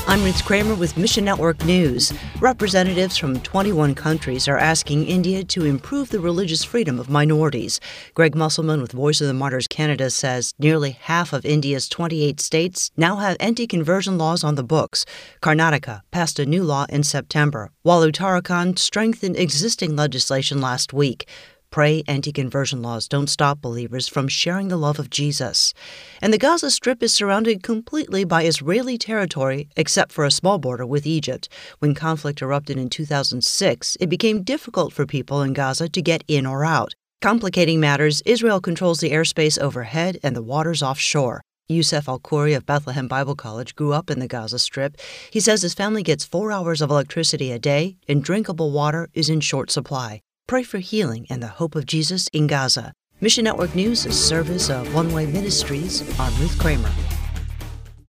I'm Ruth Kramer with Mission Network News. Representatives from 21 countries are asking India to improve the religious freedom of minorities. Greg Musselman with Voice of the Martyrs Canada says nearly half of India's 28 states now have anti-conversion laws on the books. Karnataka passed a new law in September, while Uttarakhand strengthened existing legislation last week. Pray anti-conversion laws don't stop believers from sharing the love of Jesus. And the Gaza Strip is surrounded completely by Israeli territory, except for a small border with Egypt. When conflict erupted in 2006, it became difficult for people in Gaza to get in or out. Complicating matters, Israel controls the airspace overhead and the waters offshore. Youssef Al-Khoury of Bethlehem Bible College grew up in the Gaza Strip. He says his family gets 4 hours of electricity a day, and drinkable water is in short supply. Pray for healing and the hope of Jesus in Gaza. Mission Network News is service of One Way Ministries. I'm Ruth Kramer.